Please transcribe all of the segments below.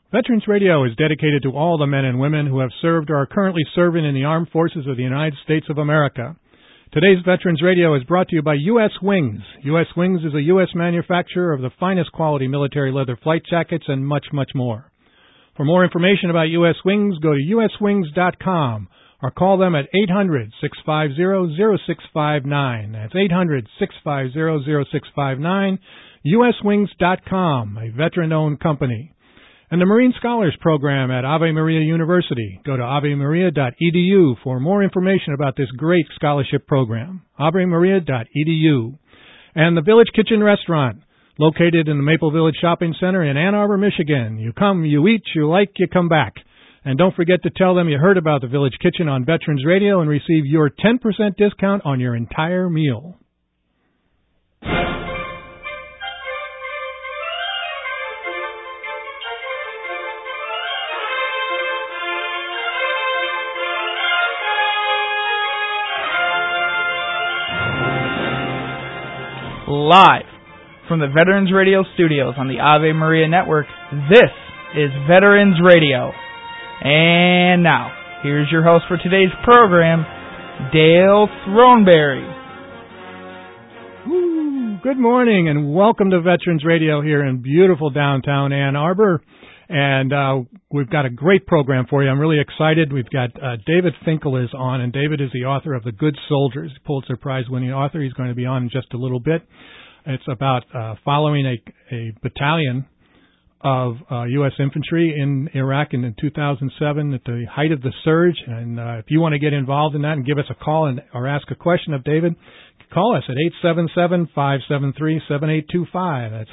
Veterans Radio is dedicated to all the men and women who have served or are currently serving in the armed forces of the United States of America. Today's Veterans Radio is brought to you by U.S. Wings. U.S. Wings is a U.S. manufacturer of the finest quality military leather flight jackets and much, much more. For more information about U.S. Wings, go to uswings.com or call them at 800-650-0659. That's 800-650-0659, uswings.com, a veteran-owned company. And the Marine Scholars Program at Ave Maria University. Go to avemaria.edu for more information about this great scholarship program. avemaria.edu. And the Village Kitchen Restaurant, located in the Maple Village Shopping Center in Ann Arbor, Michigan. You come, you eat, you like, you come back. And don't forget to tell them you heard about the Village Kitchen on Veterans Radio and receive your 10% discount on your entire meal. Live from the Veterans Radio studios on the Ave Maria Network, this is Veterans Radio. And now, here's your host for today's program, Dale Throneberry. Good morning and welcome to Veterans Radio here in beautiful downtown Ann Arbor. And we've got a great program for you. I'm really excited. We've got David Finkel is on, and David is the author of The Good Soldiers, Pulitzer Prize-winning author. He's going to be on in just a little bit. It's about following a battalion of U.S. infantry in Iraq in 2007 at the height of the surge. And if you want to get involved in that and give us a call or ask a question of David, call us at 877-573-7825. That's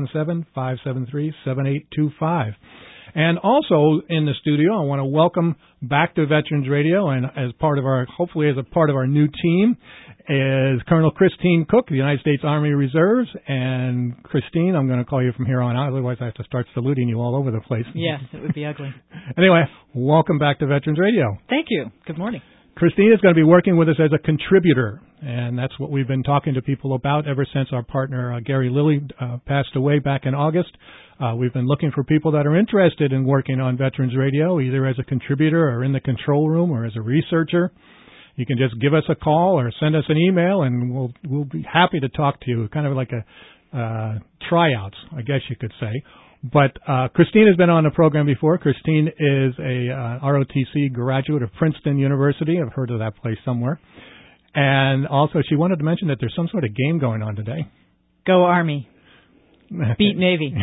877-573-7825. And also in the studio, I want to welcome back to Veterans Radio, and as part of our, hopefully as a part of our new team, is Colonel Christine Cook, the United States Army Reserves. And Christine, I'm going to call you from here on out, otherwise I have to start saluting you all over the place. Yes, it would be ugly. Anyway, welcome back to Veterans Radio. Thank you. Good morning. Christine is going to be working with us as a contributor, and that's what we've been talking to people about ever since our partner Gary Lilly passed away back in August. We've been looking for people that are interested in working on Veterans Radio, either as a contributor or in the control room or as a researcher. You can just give us a call or send us an email, and we'll be happy to talk to you, kind of like a tryouts, I guess you could say. But Christine has been on the program before. Christine is a ROTC graduate of Princeton University. I've heard of that place somewhere. And also she wanted to mention that there's some sort of game going on today. Go Army. Beat Navy.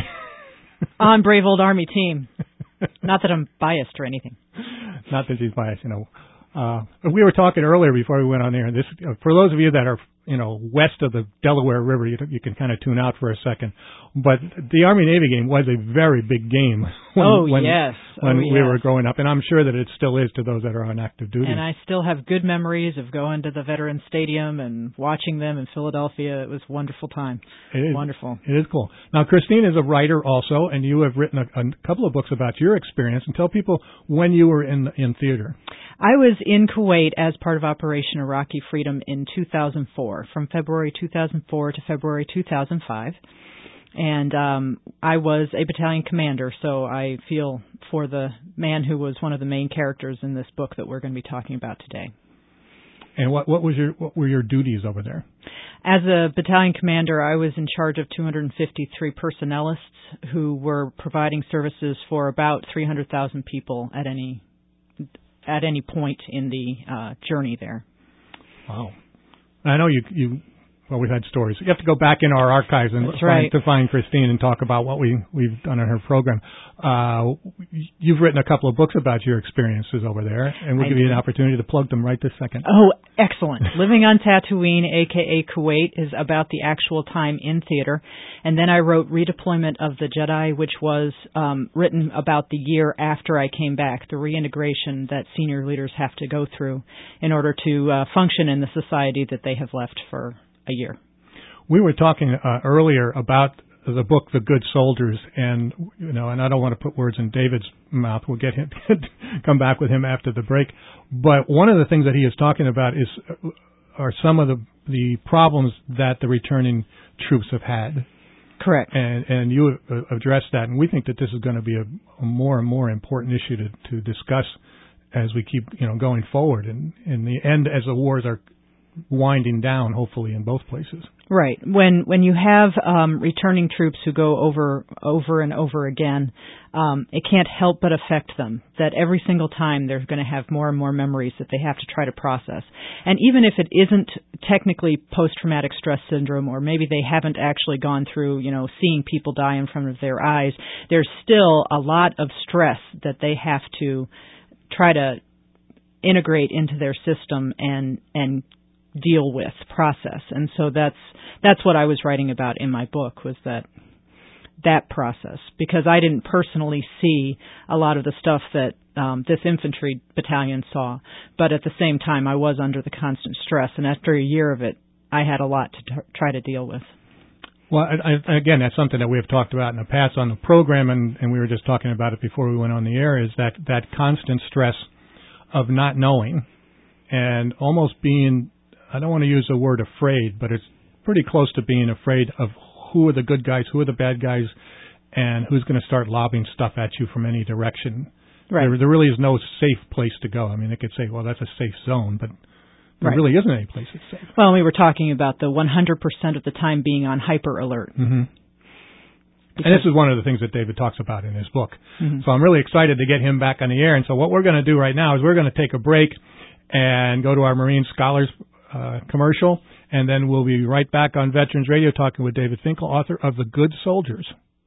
On brave old Army team. Not that I'm biased or anything. Not that she's biased, you know. We were talking earlier before we went on there. This, for those of you that are, west of the Delaware River, you can kind of tune out for a second. But the Army-Navy game was a very big game when we were growing up, and I'm sure that it still is to those that are on active duty. And I still have good memories of going to the Veterans Stadium and watching them in Philadelphia. It was a wonderful time. It is. Wonderful. It is cool. Now, Christine is a writer also, and you have written a couple of books about your experience. And tell people when you were in theater. I was in Kuwait as part of Operation Iraqi Freedom in 2004, from February 2004 to February 2005. And I was a battalion commander, so I feel for the man who was one of the main characters in this book that we're going to be talking about today. And what were your duties over there? As a battalion commander, I was in charge of 253 personnelists who were providing services for about 300,000 people at any point in the journey there. Wow. I know you we've had stories. You have to go back in our archives and to find Christine and talk about what we've done on her program. You've written a couple of books about your experiences over there, and we'll give you an opportunity to plug them right this second. Oh, excellent. Living on Tatooine, a.k.a. Kuwait, is about the actual time in theater. And then I wrote Redeployment of the Jedi, which was written about the year after I came back, the reintegration that senior leaders have to go through in order to function in the society that they have left for a year. We were talking earlier about the book, The Good Soldiers, and and I don't want to put words in David's mouth. We'll get him come back with him after the break. But one of the things that he is talking about are some of the problems that the returning troops have had. Correct. And you addressed that, and we think that this is going to be a more and more important issue to discuss as we keep going forward. And in the end, as the wars are winding down, hopefully in both places. Right. When you have returning troops who go over and over again, it can't help but affect them. That every single time they're going to have more and more memories that they have to try to process. And even if it isn't technically post-traumatic stress syndrome, or maybe they haven't actually gone through, seeing people die in front of their eyes, there's still a lot of stress that they have to try to integrate into their system and deal with, process. And so that's what I was writing about in my book, was that process, because I didn't personally see a lot of the stuff that this infantry battalion saw, but at the same time I was under the constant stress, and after a year of it I had a lot to try to deal with. Well, again, that's something that we have talked about in the past on the program, and we were just talking about it before we went on the air, is that constant stress of not knowing and almost being, I don't want to use the word afraid, but it's pretty close to being afraid of who are the good guys, who are the bad guys, and who's going to start lobbing stuff at you from any direction. Right. There really is no safe place to go. I mean, they could say, well, that's a safe zone, but there really isn't any place that's safe. Well, we were talking about the 100% of the time being on hyper alert. Mm-hmm. And this is one of the things that David talks about in his book. Mm-hmm. So I'm really excited to get him back on the air. And so what we're going to do right now is we're going to take a break and go to our Marine Scholars commercial, and then we'll be right back on Veterans Radio talking with David Finkel, author of The Good Soldiers.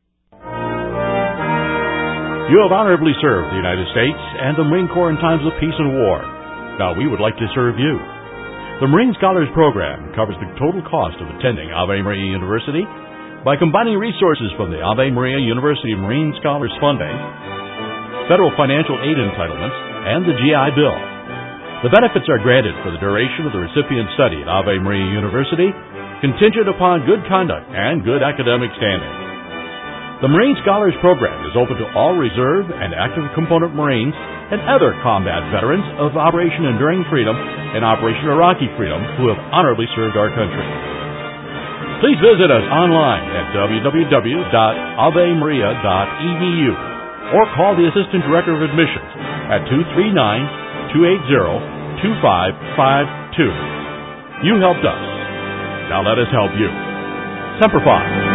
You have honorably served the United States and the Marine Corps in times of peace and war. Now we would like to serve you. The Marine Scholars Program covers the total cost of attending Ave Maria University by combining resources from the Ave Maria University Marine Scholars Funding, federal financial aid entitlements, and the GI Bill. The benefits are granted for the duration of the recipient's study at Ave Maria University, contingent upon good conduct and good academic standing. The Marine Scholars Program is open to all reserve and active component Marines and other combat veterans of Operation Enduring Freedom and Operation Iraqi Freedom who have honorably served our country. Please visit us online at www.avemaria.edu or call the Assistant Director of Admissions at 239-280-2552. You helped us. Now let us help you. Semper Fi.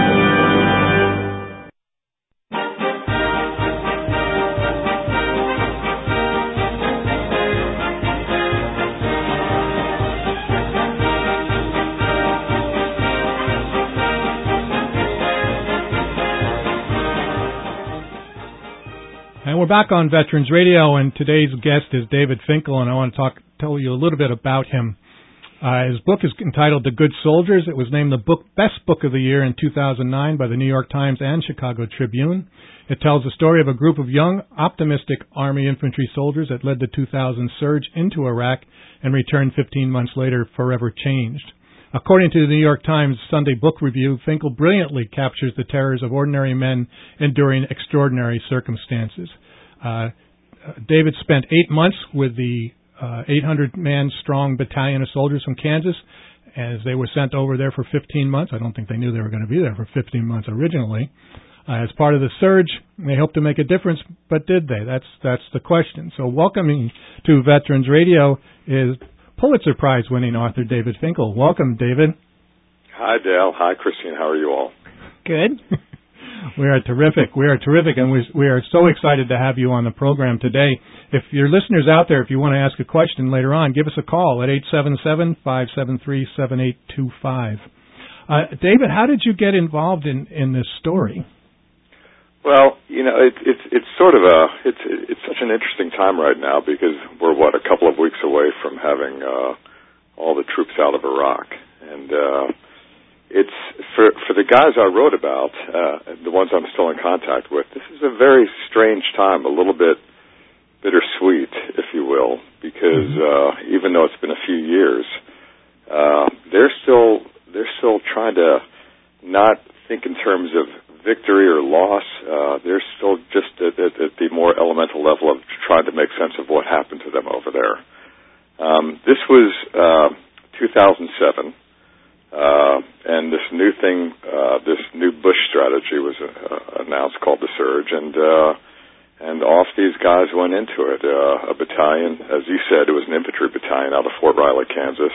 And we're back on Veterans Radio, and today's guest is David Finkel, and I want to tell you a little bit about him. His book is entitled The Good Soldiers. It was named the Best Book of the Year in 2009 by the New York Times and Chicago Tribune. It tells the story of a group of young, optimistic Army infantry soldiers that led the 2000 surge into Iraq and returned 15 months later forever changed. According to the New York Times Sunday Book Review, Finkel brilliantly captures the terrors of ordinary men enduring extraordinary circumstances. David spent 8 months with the 800-man strong battalion of soldiers from Kansas, as they were sent over there for 15 months. I don't think they knew they were going to be there for 15 months originally. As part of the surge, they hoped to make a difference, but did they? That's the question. So welcoming to Veterans Radio is Pulitzer Prize-winning author David Finkel. Welcome, David. Hi, Dale. Hi, Christine. How are you all? Good. We are terrific. We are terrific, and we are so excited to have you on the program today. If your listeners out there, if you want to ask a question later on, give us a call at 877-573-7825. David, how did you get involved in this story? Well, it's sort of it's such an interesting time right now because we're a couple of weeks away from having all the troops out of Iraq, and it's for the guys I wrote about, the ones I'm still in contact with. This is a very strange time, a little bit bittersweet, if you will, because even though it's been a few years, they're still trying to not think in terms of victory or loss. They're still just at the more elemental level of trying to make sense of what happened to them over there. This was 2007, and this new strategy was announced called the Surge, and off these guys went into it. A battalion, as you said, it was an infantry battalion out of Fort Riley, Kansas.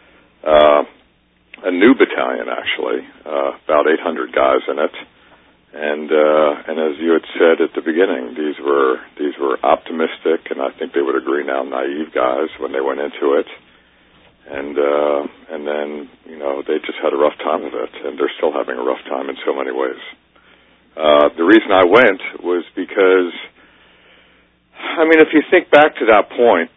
A new battalion, actually, about 800 guys in it. And as you had said at the beginning, these were optimistic, and I think they would agree now, naive guys when they went into it. And then, they just had a rough time of it, and they're still having a rough time in so many ways. The reason I went was because, if you think back to that point,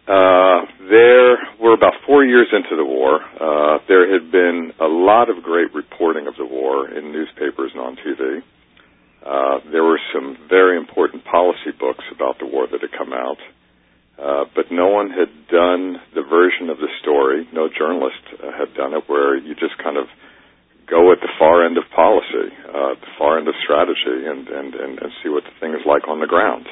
we're about 4 years into the war. There had been a lot of great reporting of the war in newspapers and on TV. There were some very important policy books about the war that had come out, but no one had done the version of the story, no journalist had done it, where you just kind of go at the far end of policy, the far end of strategy, and see what the thing is like on the ground.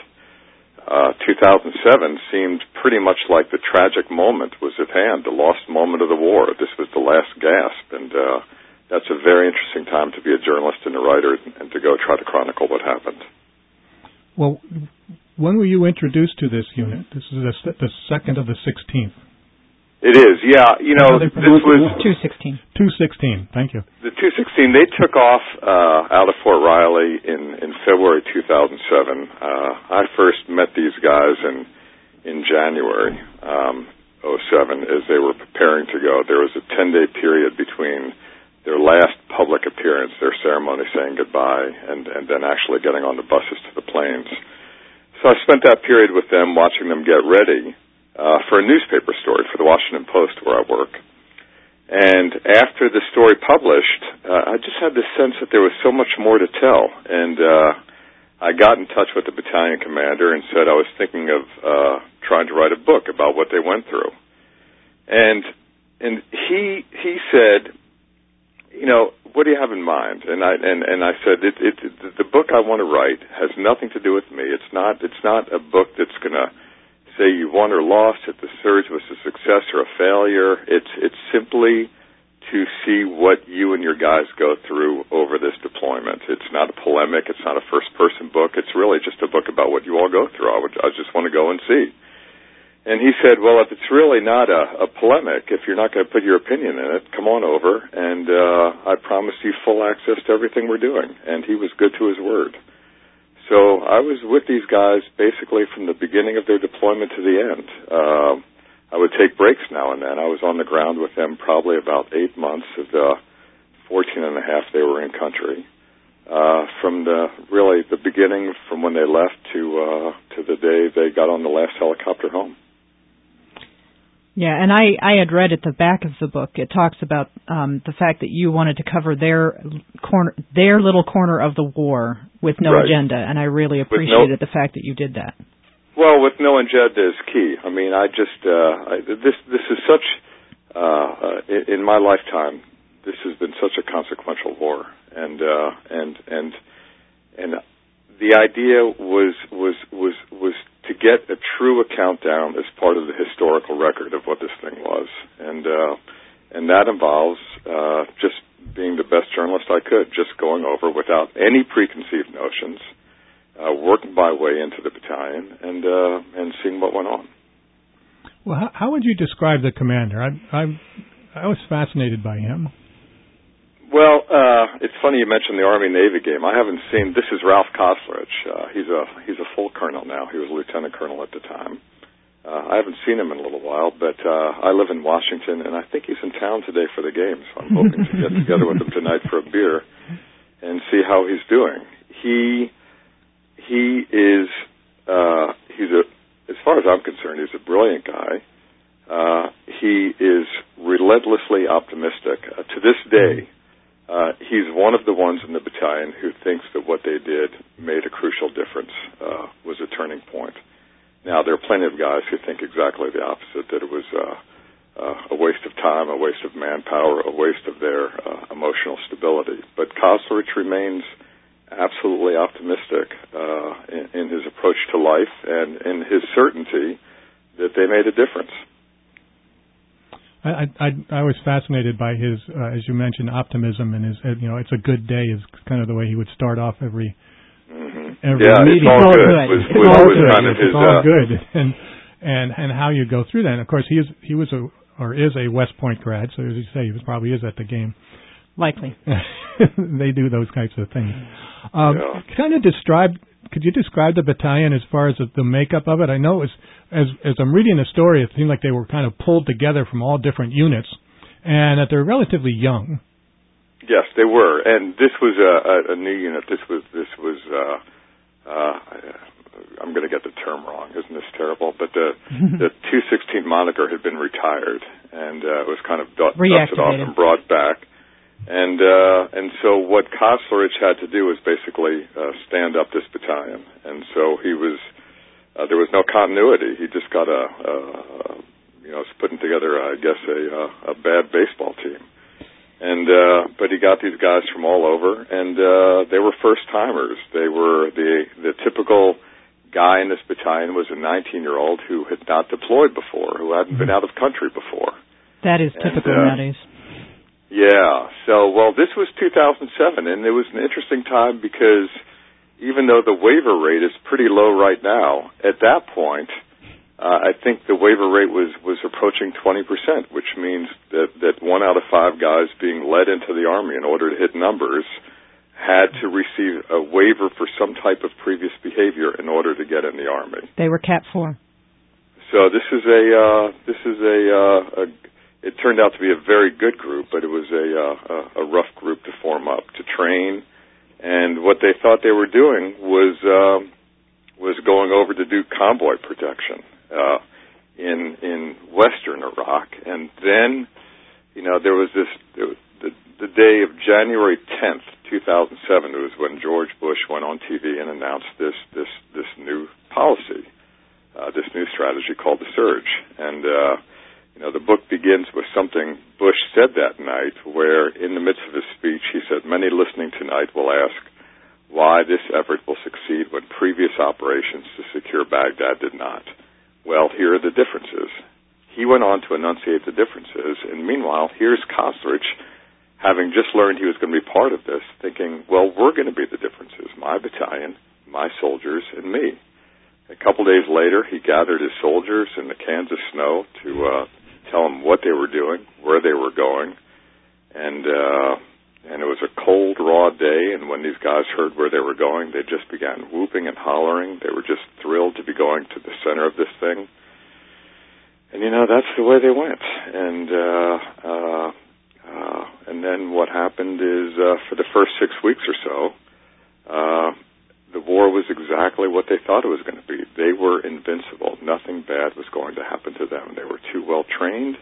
2007 seemed pretty much like the tragic moment was at hand, the lost moment of the war. This was the last gasp, and that's a very interesting time to be a journalist and a writer and to go try to chronicle what happened. Well, when were you introduced to this unit? This is the second of the 16th. It is, yeah. This was 216. 216, thank you. The 216, they took off out of Fort Riley in February 2007. I first met these guys in January 2007 as they were preparing to go. There was a 10-day period between their last public appearance, their ceremony saying goodbye, and then actually getting on the buses to the planes. So I spent that period with them, watching them get ready for a newspaper story for the Washington Post where I work. And after the story published, I just had this sense that there was so much more to tell. And I got in touch with the battalion commander and said I was thinking of trying to write a book about what they went through. And he said, what do you have in mind? And I said, the book I want to write has nothing to do with me. It's not a book that's going to say you won or lost, if the Surge was a success or a failure. It's simply to see what you and your guys go through over this deployment. It's not a polemic. It's not a first-person book. It's really just a book about what you all go through. I just want to go and see. And he said, well, if it's really not a polemic, if you're not going to put your opinion in it, come on over, and I promise you full access to everything we're doing. And he was good to his word. So I was with these guys basically from the beginning of their deployment to the end. I would take breaks now and then. I was on the ground with them probably about 8 months of the 14 and a half they were in country. From the beginning, from when they left to the day they got on the last helicopter home. Yeah, and I had read at the back of the book, it talks about the fact that you wanted to cover their little corner of the war with no agenda, and I really appreciated the fact that you did that. Well, with no agenda is key. This is such, in my lifetime, this has been such a consequential war, and the idea was to get a true account down as part of the historical record of what this thing was, and that involves just being the best journalist I could, just going over without any preconceived notions, working my way into the battalion, and seeing what went on. Well, how would you describe the commander? I was fascinated by him. Well, it's funny you mentioned the Army-Navy game. I haven't seen. This is Ralph Koslerich. He's a full colonel now. He was a lieutenant colonel at the time. I haven't seen him in a little while, but I live in Washington, and I think he's in town today for the game. So I'm hoping to get together with him tonight for a beer and see how he's doing. He is as far as I'm concerned, he's a brilliant guy. He is relentlessly optimistic. To this day. He's one of the ones in the battalion who thinks that what they did made a crucial difference, was a turning point. Now, there are plenty of guys who think exactly the opposite, that it was a waste of time, a waste of manpower, a waste of their emotional stability. But Koslerich remains absolutely optimistic in his approach to life and in his certainty that they made a difference. I was fascinated by his, as you mentioned, optimism, and his, it's a good day is kind of the way he would start off every meeting. It's all good. It's all good, and how you go through that. And of course, he is a West Point grad, so as you say, he probably is at the game. Likely. They do those types of things. Could you describe the battalion as far as the makeup of it? I know as I'm reading the story, it seemed like they were kind of pulled together from all different units, and that they're relatively young. Yes, they were, and this was a new unit. This was. I'm going to get the term wrong. Isn't this terrible? But the 216 moniker had been retired, and it was kind of dusted off and brought back. And so what Koslerich had to do was basically stand up this battalion, and so he was. There was no continuity. He just got putting together, I guess, a bad baseball team. But he got these guys from all over, and they were first timers. They were the typical guy in this battalion was a 19-year-old who had not deployed before, who hadn't been out of country before. That is typical nowadays. Yeah. So, this was 2007, and it was an interesting time because even though the waiver rate is pretty low right now, at that point, I think the waiver rate was approaching 20%, which means that 1 out of 5 guys being led into the Army in order to hit numbers had to receive a waiver for some type of previous behavior in order to get in the Army. They were Cat 4. So this is it turned out to be a very good group, but it was a rough group to form up, to train, and what they thought they were doing was going over to do convoy protection in western Iraq, and then there was the day of January 10th, 2007. It was when George Bush went on TV and announced this new policy, this new strategy called the Surge, and the book begins with something Bush said that night, where in the midst of his speech he said, "Many listening tonight will ask why this effort will succeed when previous operations to secure Baghdad did not. Well, here are the differences." He went on to enunciate the differences, and meanwhile, here's Koslerich, having just learned he was going to be part of this, thinking, well, we're going to be the differences, my battalion, my soldiers, and me. A couple days later, he gathered his soldiers in the Kansas snow to tell them what they were doing, where they were going, and it was a cold, raw day, and when these guys heard where they were going, they just began whooping and hollering. They were just thrilled to be going to the center of this thing. And, that's the way they went. And then what happened is, for the first 6 weeks or so, the war was exactly what they thought it was going to be. They were invincible. Nothing bad was going to happen to them. They were too well trained.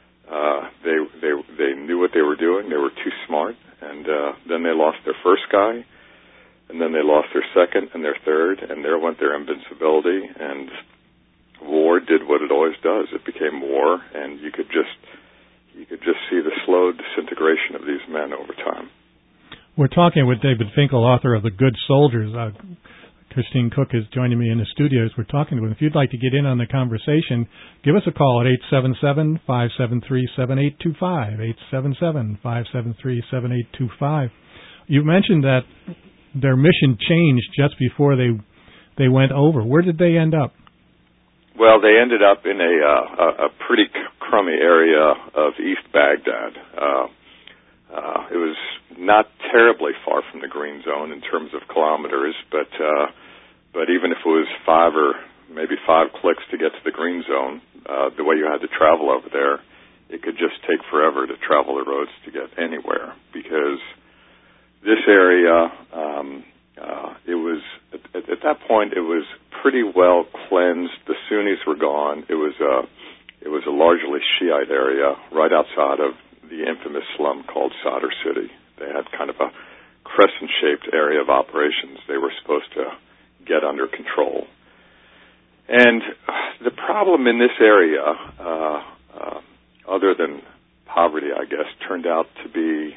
They knew what they were doing. They were too smart. And then they lost their first guy, and then they lost their second and their third, and there went their invincibility. And war did what it always does. It became war, and you could just see the slow disintegration of these men over time. We're talking with David Finkel, author of The Good Soldiers. Christine Cook is joining me in the studios. We're talking to him. If you'd like to get in on the conversation, give us a call at 877-573-7825, 877-573-7825. You mentioned that their mission changed just before they went over. Where did they end up? Well, they ended up in a pretty crummy area of East Baghdad. It was not terribly far from the Green Zone in terms of kilometers, but even if it was 5 or maybe 5 clicks to get to the Green Zone, the way you had to travel over there, it could just take forever to travel the roads to get anywhere, because this area, it was at that point it was pretty well cleansed. The Sunnis were gone. It was a largely Shiite area right outside of the infamous slum called Sadr City. They had kind of a crescent-shaped area of operations they were supposed to get under control. And the problem in this area, other than poverty, I guess, turned out to be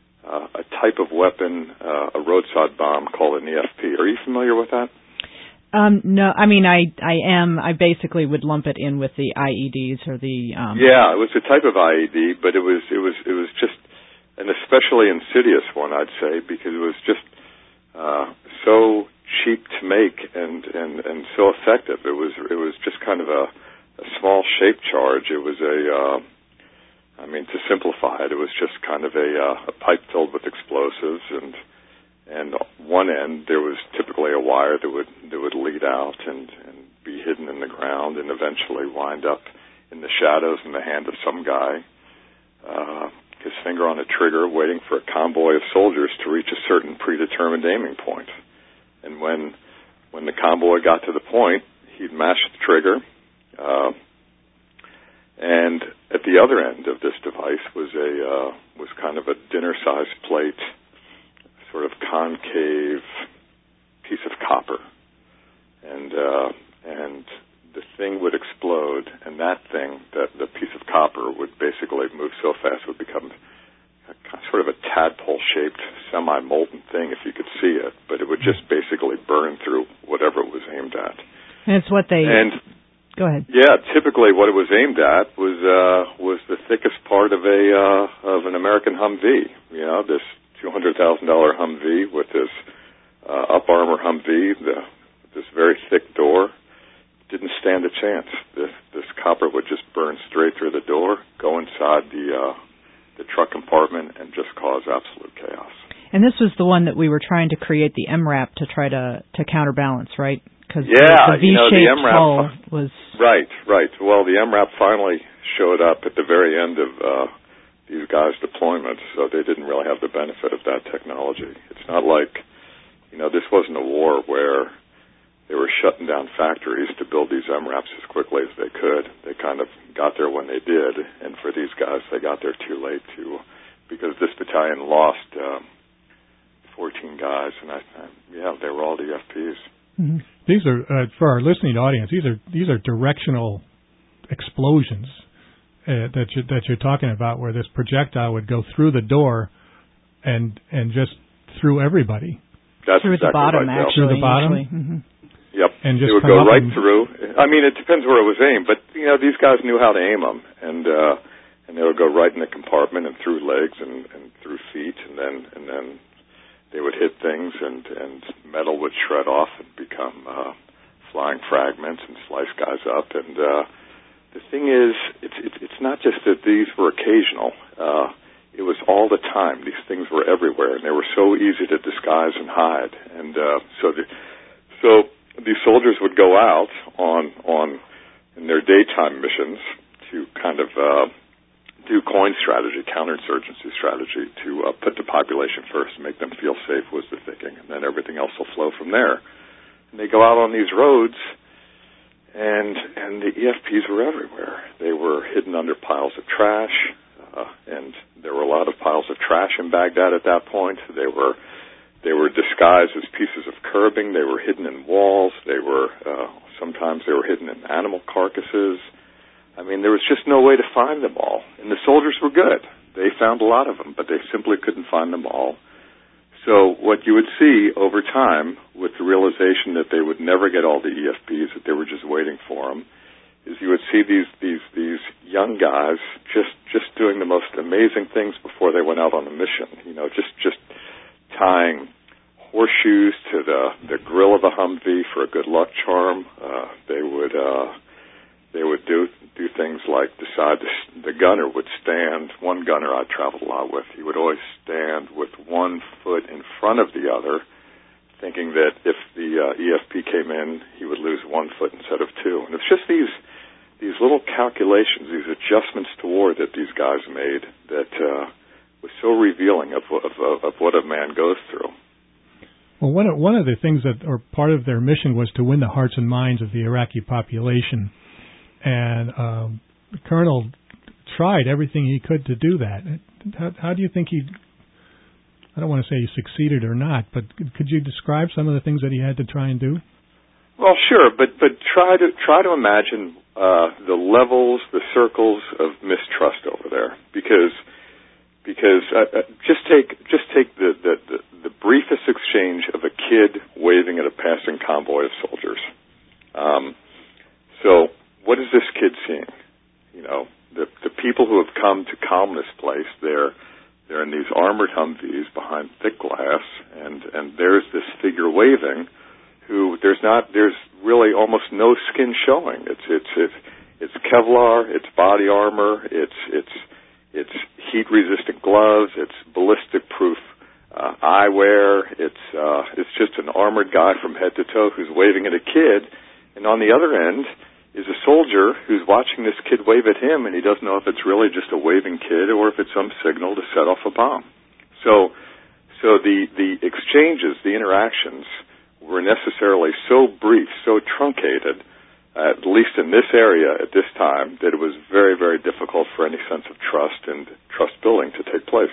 a type of weapon, a roadside bomb called an EFP. Are you familiar with that? No, I mean, I basically would lump it in with the IEDs or the. Yeah, it was a type of IED, but it was just an especially insidious one, I'd say, because it was just so cheap to make and so effective. It was just kind of a small shape charge. It was to simplify it was just kind of a pipe filled with explosives, and one end there was typically a wire that would lead out and be hidden in the ground and eventually wind up in the shadows in the hand of some guy, his finger on a trigger, waiting for a convoy of soldiers to reach a certain predetermined aiming point. And when the convoy got to the point, he'd mash the trigger, and at the other end of this device was kind of a dinner-sized plate, sort of concave piece of copper, and the thing would explode, and that the piece of copper would basically move so fast it would become sort of a tadpole-shaped, semi-molten thing if you could see it, but it would just basically burn through whatever it was aimed at. And it's what they... Go ahead. Yeah, typically what it was aimed at was the thickest part of an American Humvee. You know, this $200,000 Humvee with this up armor Humvee, this very thick door, didn't stand a chance. This copper would just burn straight through the door, go inside the truck compartment, and just cause absolute chaos. And this was the one that we were trying to create the MRAP to try to counterbalance, right? Because the V-shaped hull was... Right. Well, the MRAP finally showed up at the very end of these guys' deployments, so they didn't really have the benefit of that technology. It's not like, this wasn't a war where they were shutting down factories to build these MRAPs as quickly as they could. They kind of got there when they did, and for these guys, they got there too late because this battalion lost 14 guys, and they were all DFPs. Mm-hmm. These are for our listening audience. These are directional explosions that you're talking about, where this projectile would go through the door and just through everybody. That's through exactly the bottom, right, actually. Through the bottom. Mm-hmm. Yep. And just it would go right through. I mean, it depends where it was aimed, but these guys knew how to aim them, and they would go right in the compartment and through legs and through feet, and then they would hit things, and metal would shred off and become flying fragments and slice guys up. And the thing is, it's not just that these were occasional. It was all the time. These things were everywhere, and they were so easy to disguise and hide. And so these soldiers would go out on in their daytime missions to kind of do coin strategy, counterinsurgency strategy, to put the population first, make them feel safe was the thinking, and then everything else will flow from there. And they go out on these roads, and the EFPs were everywhere. They were hidden under piles of trash, and there were a lot of piles of trash in Baghdad at that point. They were disguised as pieces of curbing. They were hidden in walls. Sometimes they were hidden in animal carcasses. I mean, there was just no way to find them all. And the soldiers were good. They found a lot of them, but they simply couldn't find them all. So what you would see over time, with the realization that they would never get all the EFPs, that they were just waiting for them, is you would see these young guys just doing the most amazing things before they went out on a mission. Just tying horseshoes to the grill of a Humvee for a good luck charm. They would do things like decide the gunner would stand. One gunner I traveled a lot with, he would always stand with one foot in front of the other, thinking that if the EFP came in, he would lose 1 foot instead of 2. And it's just these little calculations, these adjustments to war that these guys made that was so revealing of what a man goes through. Well, one of the things or part of their mission was to win the hearts and minds of the Iraqi population. And the colonel tried everything he could to do that. How do you think I don't want to say he succeeded or not, but could you describe some of the things that he had to try and do? Well, sure, but try to imagine the levels, the circles of mistrust over there, because just take the briefest exchange of a kid waving at a passing convoy of soldiers. calm this place. They're in these armored Humvees behind thick glass, and there's this figure waving, who there's really almost no skin showing. It's Kevlar, it's body armor, it's heat-resistant gloves, it's ballistic-proof eyewear. It's just an armored guy from head to toe who's waving at a kid, and on the other end is a soldier who's watching this kid wave at him, and he doesn't know if it's really just a waving kid or if it's some signal to set off a bomb. So the exchanges, the interactions, were necessarily so brief, so truncated, at least in this area at this time, that it was very, very difficult for any sense of trust and trust building to take place.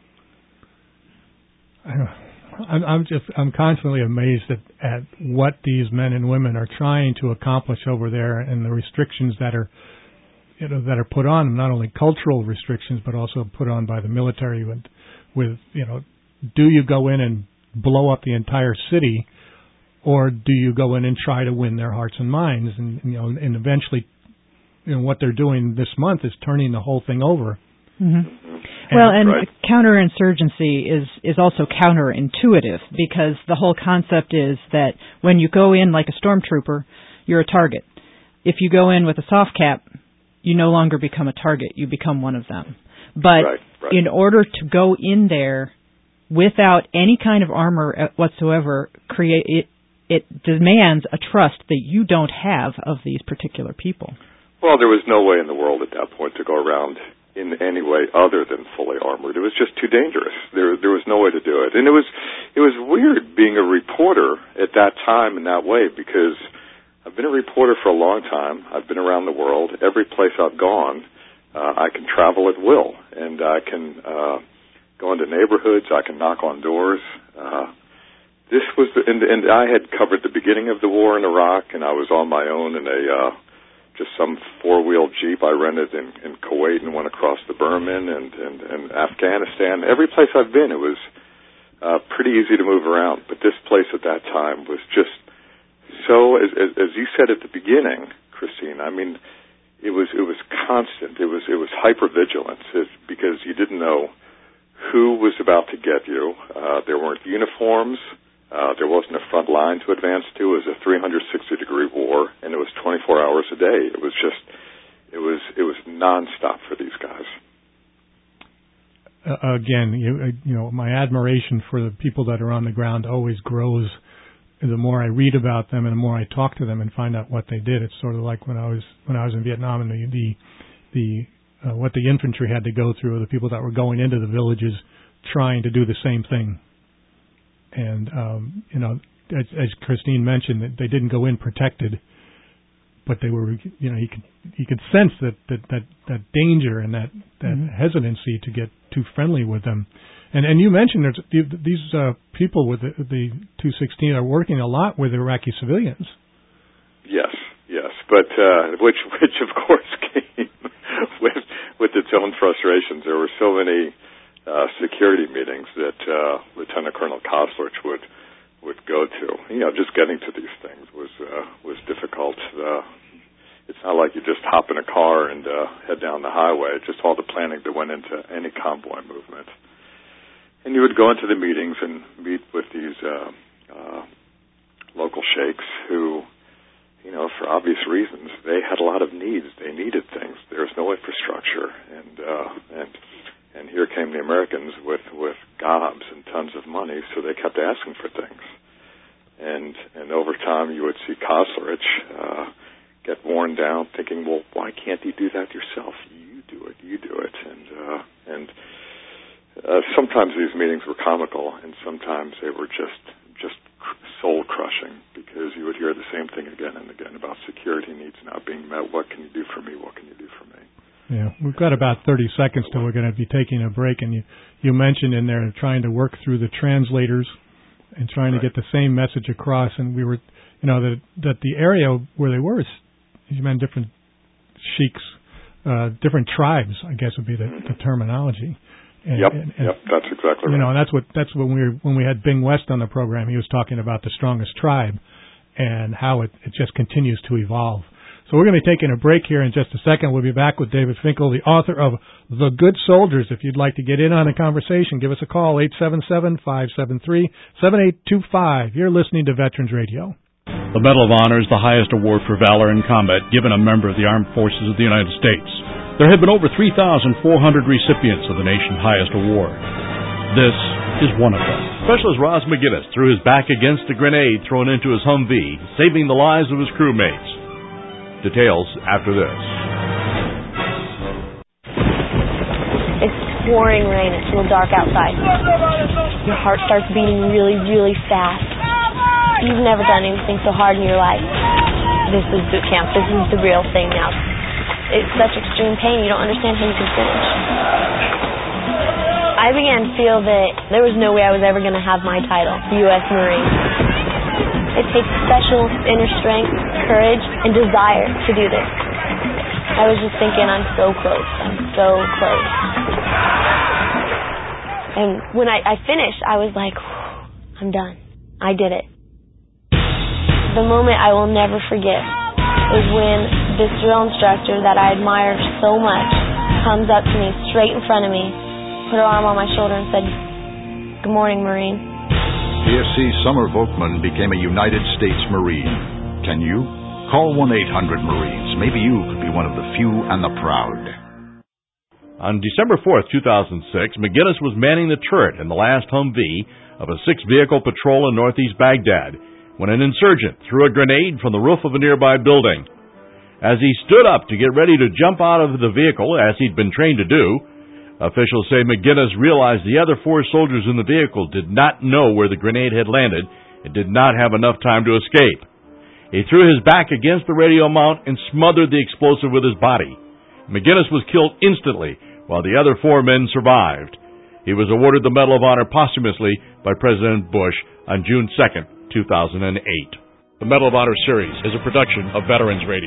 I'm constantly amazed at what these men and women are trying to accomplish over there, and the restrictions that are put on them, not only cultural restrictions but also put on by the military. With do you go in and blow up the entire city, or do you go in and try to win their hearts and minds? And eventually, what they're doing this month is turning the whole thing over. Mm-hmm. Well, and right. Counterinsurgency is also counterintuitive, because the whole concept is that when you go in like a stormtrooper, you're a target. If you go in with a soft cap, you no longer become a target. You become one of them. But right. In order to go in there without any kind of armor whatsoever, it demands a trust that you don't have of these particular people. Well, there was no way in the world at that point to go around in any way other than fully armored. It was just too dangerous. There was no way to do it. And it was weird being a reporter at that time in that way, because I've been a reporter for a long time. I've been around the world. Every place I've gone, I can travel at will, and I can go into neighborhoods. I can knock on doors. This was and I had covered the beginning of the war in Iraq, and I was on my own in just some four-wheel Jeep I rented in Kuwait and went across the Burman and Afghanistan. Every place I've been, it was pretty easy to move around. But this place at that time was just so, as you said at the beginning, Christine, I mean, it was constant. It was hypervigilance, because you didn't know who was about to get you. There weren't uniforms. There wasn't a front line to advance to. It was a 360-degree war, and it was 24 hours a day. It was nonstop for these guys. Again, my admiration for the people that are on the ground always grows the more I read about them and the more I talk to them and find out what they did. It's sort of like when I was in Vietnam, and what the infantry had to go through, the people that were going into the villages trying to do the same thing. And, as Christine mentioned, that they didn't go in protected, but they were, he could sense that danger and that hesitancy to get too friendly with them. And you mentioned these people with the 216 are working a lot with Iraqi civilians. Yes, but which of course came with its own frustrations. There were so many security meetings that Lieutenant Colonel Koslerich would go to. Just getting to these things was difficult. It's not like you just hop in a car and head down the highway. Just all the planning that went into any convoy movement. And you would go into the meetings and meet with these local sheikhs who, for obvious reasons, they had a lot of needs. They needed things. There was no infrastructure, and here came the Americans with gobs and tons of money, so they kept asking for things. And over time, you would see Koslerich get worn down, thinking, well, why can't you do that yourself? You do it. And sometimes these meetings were comical, and sometimes they were just soul-crushing, because you would hear the same thing again and again about security needs not being met. What can you do for me? What can you do for me? Yeah, we've got about 30 seconds till we're going to be taking a break, and you mentioned in there trying to work through the translators and trying to get the same message across, and we were, that the area where they were, you meant different sheiks, different tribes, I guess would be the terminology. And, yep, that's exactly right. And that's when we had Bing West on the program. He was talking about the strongest tribe and how it just continues to evolve. So we're going to be taking a break here in just a second. We'll be back with David Finkel, the author of The Good Soldiers. If you'd like to get in on a conversation, give us a call, 877-573-7825. You're listening to Veterans Radio. The Medal of Honor is the highest award for valor in combat given a member of the Armed Forces of the United States. There have been over 3,400 recipients of the nation's highest award. This is one of them. Specialist Ross McGinnis threw his back against a grenade thrown into his Humvee, saving the lives of his crewmates. Details after this. It's pouring rain. It's a little dark outside. Your heart starts beating really, really fast. You've never done anything so hard in your life. This is boot camp. This is the real thing now. It's such extreme pain, you don't understand how you can finish. I began to feel that there was no way I was ever going to have my title, U.S. Marine. It takes special inner strength, courage, and desire to do this. I was just thinking, I'm so close. I'm so close. And when I finished, I was like, I'm done. I did it. The moment I will never forget is when this drill instructor that I admire so much comes up to me straight in front of me, put her arm on my shoulder and said, "Good morning, Marine." PFC Summer Volkman became a United States Marine. Can you? Call 1-800-MARINES. Maybe you could be one of the few and the proud. On December 4th, 2006, McGinnis was manning the turret in the last Humvee of a 6-vehicle patrol in northeast Baghdad when an insurgent threw a grenade from the roof of a nearby building. As he stood up to get ready to jump out of the vehicle, as he'd been trained to do, officials say McGinnis realized the other 4 soldiers in the vehicle did not know where the grenade had landed and did not have enough time to escape. He threw his back against the radio mount and smothered the explosive with his body. McGinnis was killed instantly, while the other 4 men survived. He was awarded the Medal of Honor posthumously by President Bush on June 2nd, 2008. The Medal of Honor series is a production of Veterans Radio.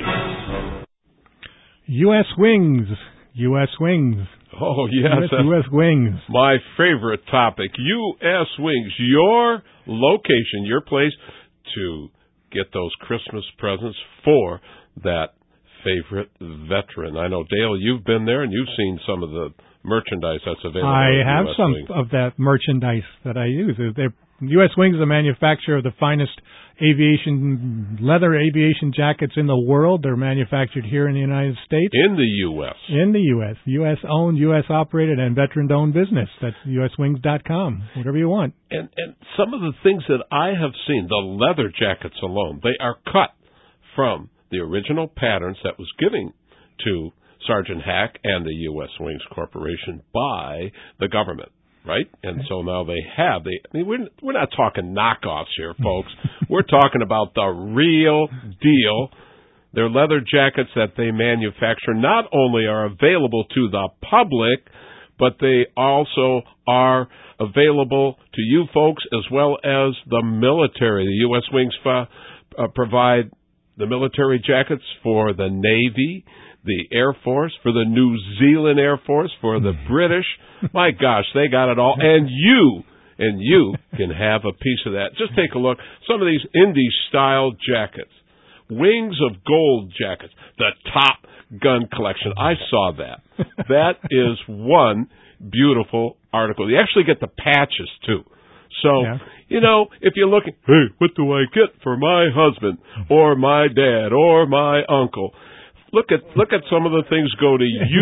U.S. Wings. U.S. Wings. Oh, yes. U.S. Wings. My favorite topic. U.S. Wings. Your location, your place to get those Christmas presents for that favorite veteran. I know, Dale, you've been there and you've seen some of the merchandise that's available. I have some Wings. of that merchandise that I use. U.S. Wings is a manufacturer of the finest leather aviation jackets in the world. They're manufactured here in the United States. In the U.S. In the U.S. U.S. owned, U.S. operated, and veteran-owned business. That's uswings.com. Whatever you want. And some of the things that I have seen, the leather jackets alone, they are cut from the original patterns that was given to Sergeant Hack and the U.S. Wings Corporation by the government. Right? And so now they have. We're not talking knockoffs here, folks. We're talking about the real deal. Their leather jackets that they manufacture not only are available to the public, but they also are available to you folks as well as the military. The U.S. Wings provide the military jackets for the Navy, the Air Force, for the New Zealand Air Force, for the British. My gosh, they got it all. And you can have a piece of that. Just take a look. Some of these indie-style jackets. Wings of Gold jackets. The Top Gun collection. I saw that. That is one beautiful article. You actually get the patches, too. So, if you're looking, hey, what do I get for my husband or my dad or my uncle? Look at some of the things. Go to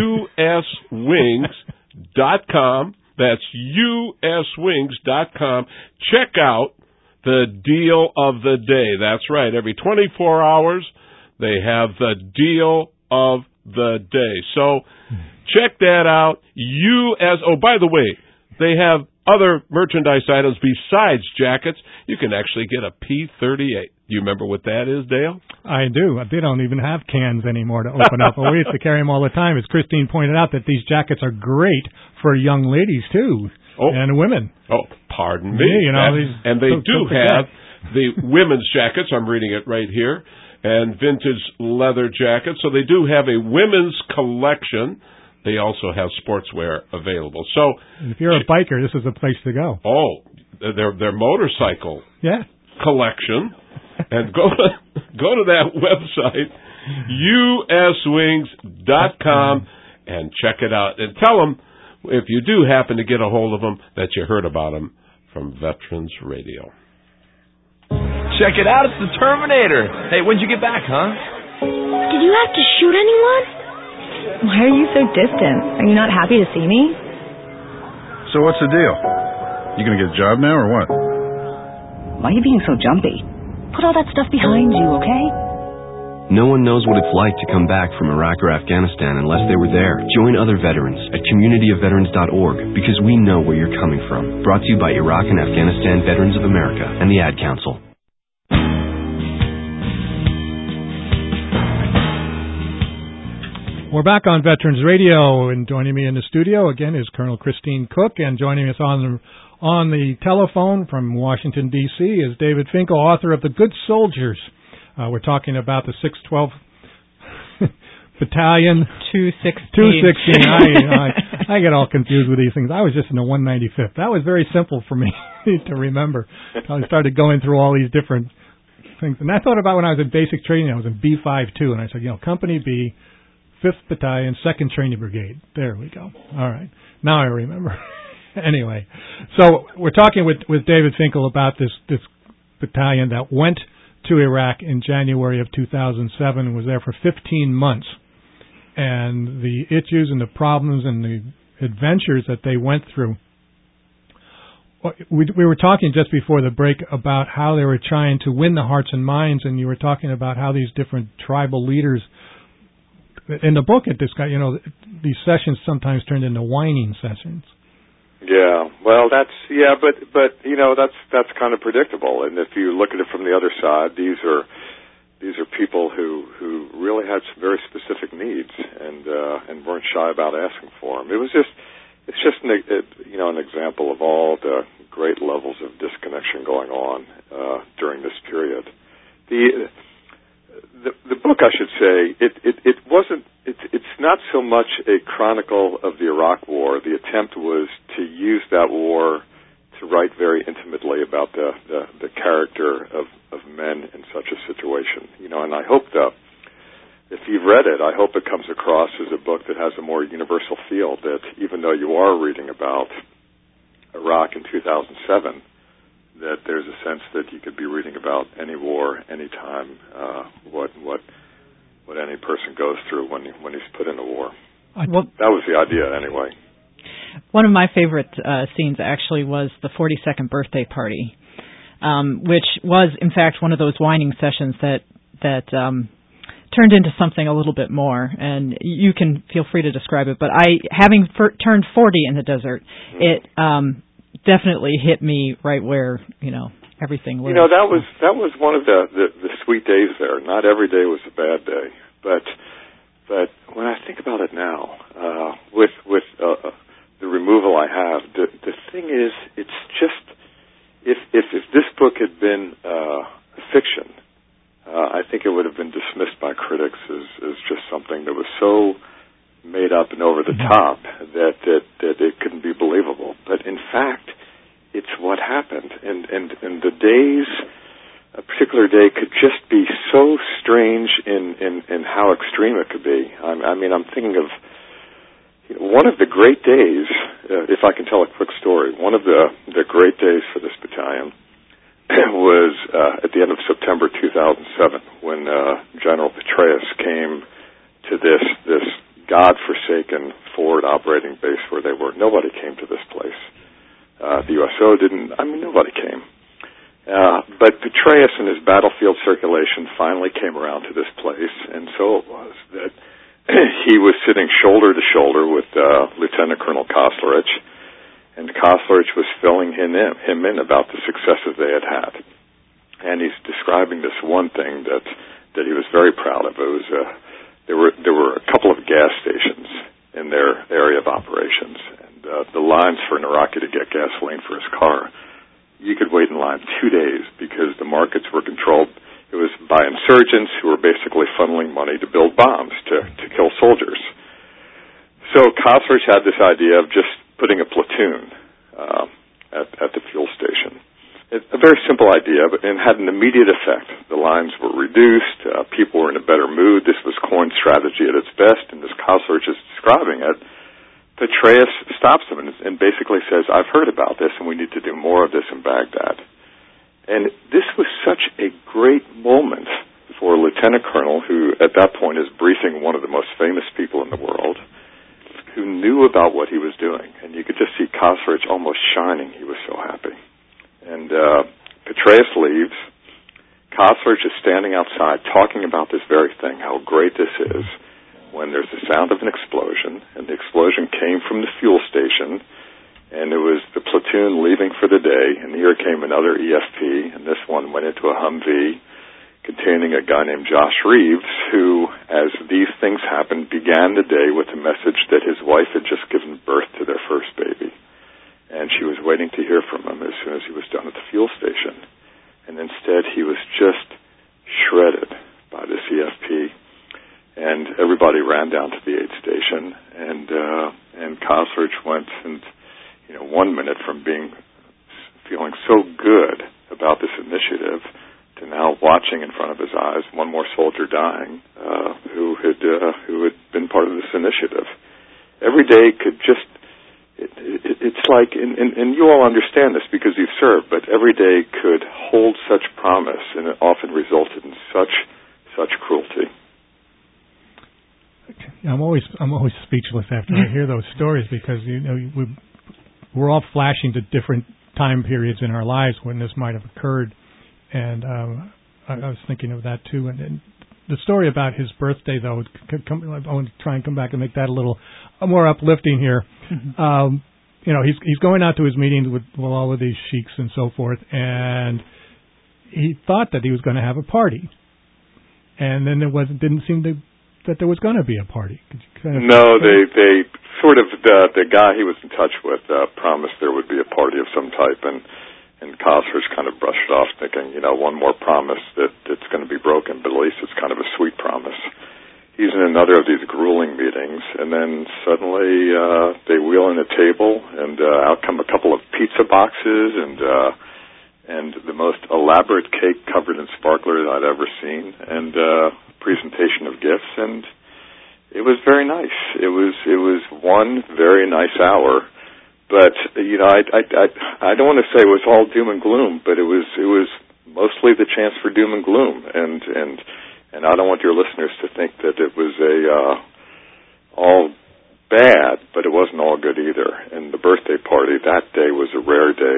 uswings.com. That's uswings.com. Check out the deal of the day. That's right. Every 24 hours, they have the deal of the day. So check that out. Oh, by the way, they have other merchandise items besides jackets. You can actually get a P-38. Do you remember what that is, Dale? I do. They don't even have cans anymore to open up. We used to carry them all the time. As Christine pointed out, that these jackets are great for young ladies, too, and women. Oh, pardon me. Yeah, and they do have the women's jackets. I'm reading it right here. And vintage leather jackets. So they do have a women's collection. They also have sportswear available. So if you're a biker, this is the place to go. Oh, their motorcycle collection. And go to that website uswings.com, and check it out. And tell them, if you do happen to get a hold of them, that you heard about them from Veterans Radio. Check it out, it's the Terminator. Hey, when'd you get back, huh? Did you have to shoot anyone? Why are you so distant? Are you not happy to see me? So what's the deal? You gonna get a job now or what? Why are you being so jumpy? Put all that stuff behind you, okay? No one knows what it's like to come back from Iraq or Afghanistan unless they were there. Join other veterans at communityofveterans.org because we know where you're coming from. Brought to you by Iraq and Afghanistan Veterans of America and the Ad Council. We're back on Veterans Radio, and joining me in the studio again is Colonel Christine Cook, and joining us on the telephone from Washington, D.C. is David Finkel, author of The Good Soldiers. We're talking about the 612th Battalion. 216. I get all confused with these things. I was just in the 195th. That was very simple for me to remember. I started going through all these different things. And I thought about when I was in basic training, I was in B-52, and I said, Company B, 5th Battalion, 2nd Training Brigade. There we go. All right. Now I remember. Anyway, so we're talking with David Finkel about this battalion that went to Iraq in January of 2007, was there for 15 months. And the issues and the problems and the adventures that they went through. We were talking just before the break about how they were trying to win the hearts and minds, and you were talking about how these different tribal leaders in the book at this guy, these sessions sometimes turned into whining sessions. Yeah, well, but that's kind of predictable. And if you look at it from the other side, these are people who really had some very specific needs and weren't shy about asking for them. It's just an example of all the great levels of disconnection going on during this period. The book, I should say, it's not so much a chronicle of the Iraq War. The attempt was to use that war to write very intimately about the character of men in such a situation. And I hope that if you've read it, I hope it comes across as a book that has a more universal feel, that even though you are reading about Iraq in 2007, that there's a sense that you could be reading about any war, any time, what any person goes through when he's put in a war. That was the idea, anyway. One of my favorite scenes actually was the 42nd birthday party, which was, in fact, one of those whining sessions that turned into something a little bit more. And you can feel free to describe it. But having turned 40 in the desert, it definitely hit me right where everything was. That was one of the sweet days there. Not every day was a bad day, but when I think about it now, with the removal I have, the thing is, it's just if this book had been fiction, I think it would have been dismissed by critics as just something that was so made up and over the top that it couldn't be believable. But in fact, it's what happened. And the days, a particular day could just be so strange in how extreme it could be. I mean, I'm thinking of one of the great days, if I can tell a quick story, one of the great days for this battalion was at the end of September 2007 when General Petraeus came to this godforsaken forward operating base where they were. Nobody came to this place. The USO didn't. Nobody came. But Petraeus and his battlefield circulation finally came around to this place, and so it was that he was sitting shoulder to shoulder with Lieutenant Colonel Koslerich, and Koslerich was filling him in about the successes they had had. And he's describing this one thing that he was very proud of. It was there were a couple of gas stations in their area of operations, and the lines for an Iraqi to get gasoline for his car, you could wait in line 2 days because the markets were controlled. It was by insurgents who were basically funneling money to build bombs to kill soldiers. So Koslerich had this idea of just putting a platoon at the fuel station. a very simple idea, but and had an immediate effect. The lines were reduced. People were in a better mood. This was Korn's strategy at its best, and as Koslerich is describing it, Petraeus stops him and basically says, I've heard about this, and we need to do more of this in Baghdad. And this was such a great moment for a lieutenant colonel who, at that point, is briefing one of the most famous people in the world, who knew about what he was doing. And you could just see Koslerich almost shining. He was so happy. And Petraeus leaves. Koslerich is standing outside talking about this very thing, how great this is, when there's the sound of an explosion, and the explosion came from the fuel station, and it was the platoon leaving for the day, and here came another EFP, and this one went into a Humvee containing a guy named Josh Reeves, who, as these things happened, began the day with a message that his wife had just given birth to their first baby. And she was waiting to hear from him as soon as he was done at the fuel station. And instead, he was just shredded by the CFP. And everybody ran down to the aid station. And Koslerich went, and 1 minute from feeling so good about this initiative to now watching in front of his eyes one more soldier dying who had been part of this initiative. Every day could just. It's like, and you all understand this because you've served, but every day could hold such promise, and it often resulted in such cruelty. I'm always speechless after I hear those stories because we're all flashing to different time periods in our lives when this might have occurred, and I was thinking of that too. And the story about his birthday, though, I want to try and come back and make that a little more uplifting here. Mm-hmm. He's going out to his meetings with all of these sheiks and so forth, and he thought that he was going to have a party, and then didn't seem that there was going to be a party. No, they sort of the guy he was in touch with promised there would be a party of some type, and Koslerich kind of brushed it off, thinking, one more promise that it's going to be broken, but at least it's kind of a sweet promise. He's in another of these grueling meetings, and then suddenly they wheel in a table, and out come a couple of pizza boxes, and the most elaborate cake covered in sparklers I'd ever seen, and presentation of gifts, and it was very nice. It was one very nice hour, but I don't want to say it was all doom and gloom, but it was mostly the chance for doom and gloom, and I don't want your listeners to think that it was all bad, but it wasn't all good either. And the birthday party that day was a rare day,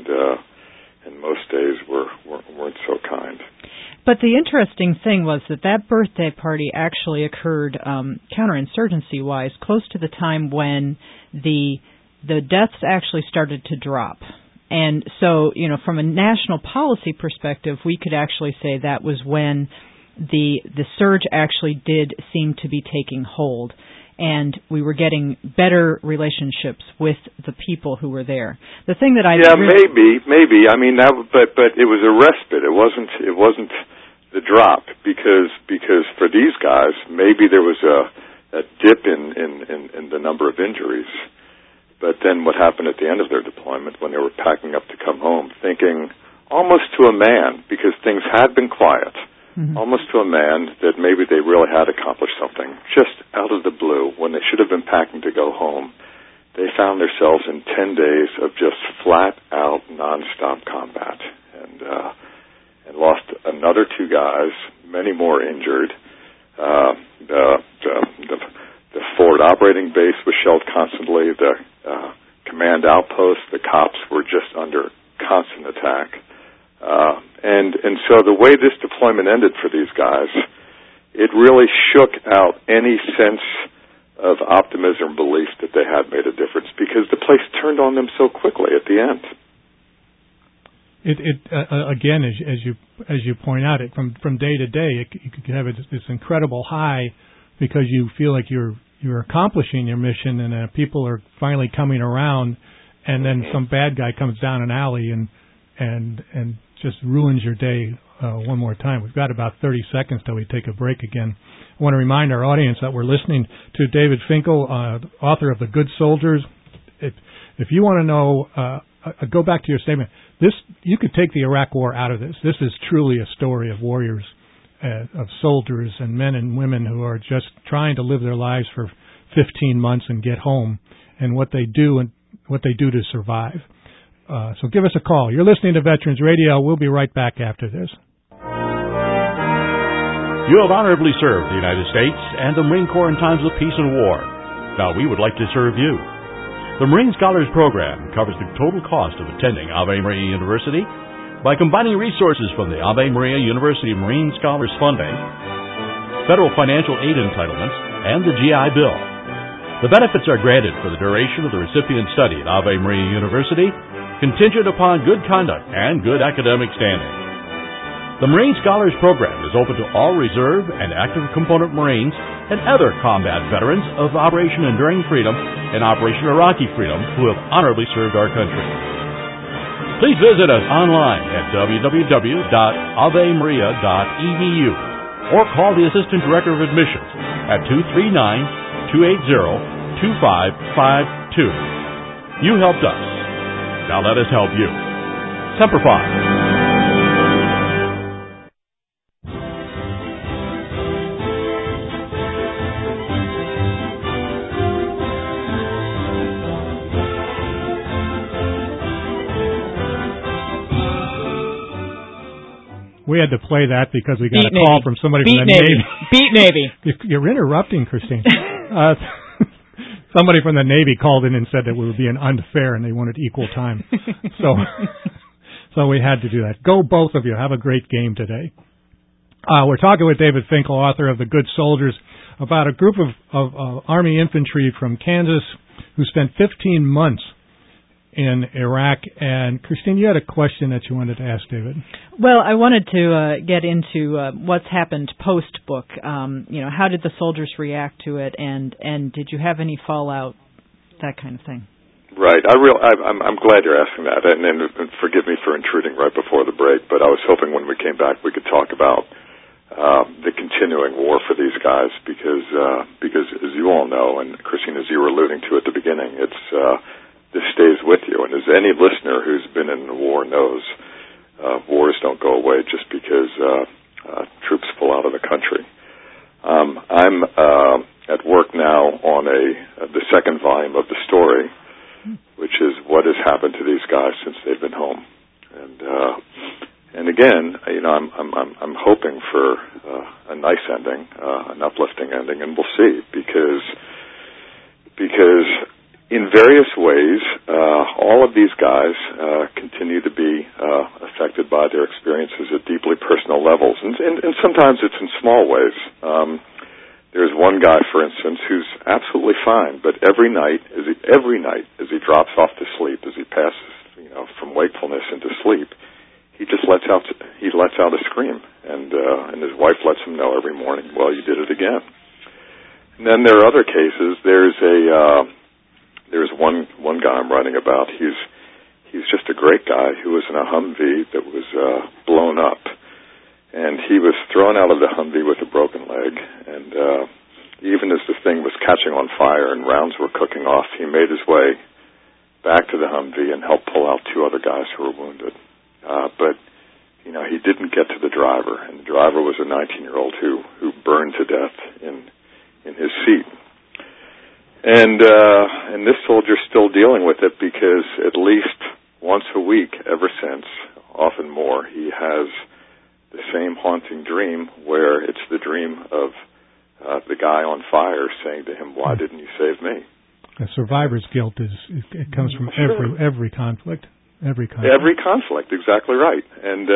and most days weren't so kind. But the interesting thing was that birthday party actually occurred counterinsurgency-wise close to the time when the deaths actually started to drop. And so, from a national policy perspective, we could actually say that was when the surge actually did seem to be taking hold, and we were getting better relationships with the people who were there. The thing that maybe. I mean, but it was a respite. It wasn't the drop because for these guys, maybe there was a dip in the number of injuries. But then what happened at the end of their deployment when they were packing up to come home, thinking almost to a man, because things had been quiet. Mm-hmm. Almost to a man that maybe they really had accomplished something. Just out of the blue, when they should have been packing to go home, they found themselves in 10 days of just flat-out, non-stop combat. And lost another 2 guys, many more injured. The forward operating base was shelled constantly. The command outpost, the cops were just under constant attack. And so the way this deployment ended for these guys, it really shook out any sense of optimism or belief that they had made a difference because the place turned on them so quickly at the end. Again, as you point out, from day to day, you could have this incredible high because you feel like you're accomplishing your mission, and people are finally coming around, and then some bad guy comes down an alley and just ruins your day one more time. We've got about 30 seconds till we take a break again. I want to remind our audience that we're listening to David Finkel, author of The Good Soldiers. If you want to know go back to your statement. You could take the Iraq War out of this. This is truly a story of warriors, of soldiers and men and women who are just trying to live their lives for 15 months and get home, and what they do to survive. So give us a call. You're listening to Veterans Radio. We'll be right back after this. You have honorably served the United States and the Marine Corps in times of peace and war. Now we would like to serve you. The Marine Scholars Program covers the total cost of attending Ave Maria University by combining resources from the Ave Maria University Marine Scholars Funding, federal financial aid entitlements, and the GI Bill. The benefits are granted for the duration of the recipient's study at Ave Maria University, contingent upon good conduct and good academic standing. The Marine Scholars Program is open to all reserve and active component Marines and other combat veterans of Operation Enduring Freedom and Operation Iraqi Freedom who have honorably served our country. Please visit us online at www.avemaria.edu or call the Assistant Director of Admissions at 239-280-2552. You helped us. Now let us help you. Semper Fi. We had to play that because we got a call from somebody from the Navy. Beat Navy. You're interrupting, Christine. Somebody from the Navy called in and said that we were being unfair and they wanted equal time. So we had to do that. Go both of you. Have a great game today. We're talking with David Finkel, author of The Good Soldiers, about a group of Army infantry from Kansas who spent 15 months in Iraq. And Christine, you had a question that you wanted to ask David. Well, I wanted to get into what's happened post-book. How did the soldiers react to it, and did you have any fallout, that kind of thing? Right. I'm glad you're asking that, and forgive me for intruding right before the break, but I was hoping when we came back we could talk about the continuing war for these guys, because as you all know, and Christine, as you were alluding to at the beginning, this stays with you. And as any listener who's been in the war knows, wars don't go away just because troops pull out of the country. I'm at work now on the second volume of the story, which is what has happened to these guys since they've been home. And again, I'm hoping for a nice ending, an uplifting ending, and we'll see, because in various ways, all of these guys continue to be affected by their experiences at deeply personal levels, and sometimes it's in small ways. There's one guy, for instance, who's absolutely fine, but every night as he drops off to sleep, as he passes, from wakefulness into sleep, he just lets out a scream, and his wife lets him know every morning, well, you did it again. And then there are other cases. There's one guy I'm writing about. He's just a great guy who was in a Humvee that was blown up, and he was thrown out of the Humvee with a broken leg. And even as the thing was catching on fire and rounds were cooking off, he made his way back to the Humvee and helped pull out two other guys who were wounded. But he didn't get to the driver, and the driver was a 19-year-old who burned to death in his seat. And this soldier's still dealing with it, because at least once a week, ever since, often more, he has the same haunting dream where it's the dream of the guy on fire saying to him, "Why didn't you save me?" The survivor's guilt it comes from every conflict. Every conflict, exactly right. And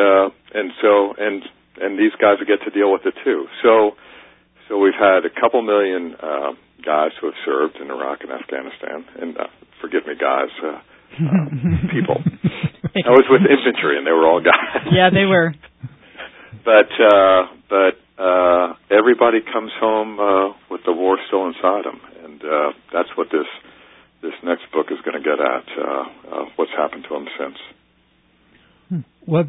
these guys get to deal with it too. So we've had a couple million guys who have served in Iraq and Afghanistan, and forgive me, guys, people. I was with infantry, and they were all guys. Yeah, they were. But everybody comes home with the war still inside them, and that's what this next book is going to get at, what's happened to them since. Well,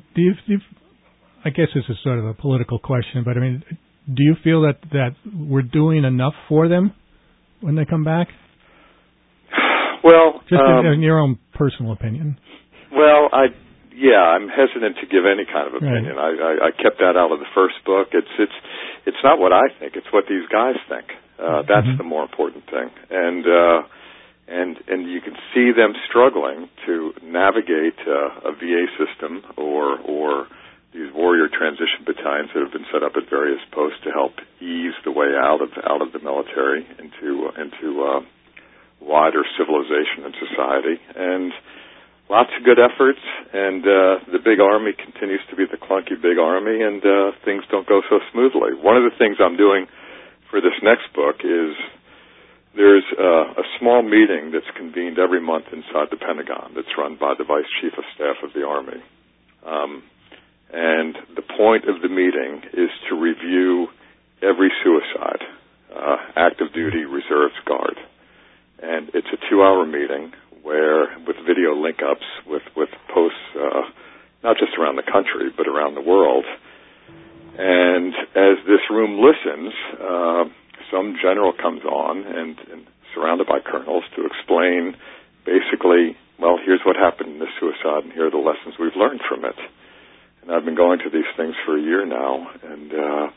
I guess this is sort of a political question, but I mean, do you feel that we're doing enough for them when they come back? Well, just in your own personal opinion. Well, I'm hesitant to give any kind of opinion. Right. I kept that out of the first book. It's not what I think. It's what these guys think. That's the more important thing. And you can see them struggling to navigate a VA system or these warrior transition battalions that have been set up at various posts to help ease the way out of the military into wider civilization and society. And lots of good efforts, and the big army continues to be the clunky big army, and things don't go so smoothly. One of the things I'm doing for this next book is there's a small meeting that's convened every month inside the Pentagon that's run by the Vice Chief of Staff of the Army. And the point of the meeting is to review every suicide, active duty, reserves, guard. And it's a 2-hour meeting where, with video link-ups, with posts, not just around the country, but around the world. And as this room listens, some general comes on and surrounded by colonels to explain basically, well, here's what happened in this suicide, and here are the lessons we've learned from it. And I've been going to these things for a year now, and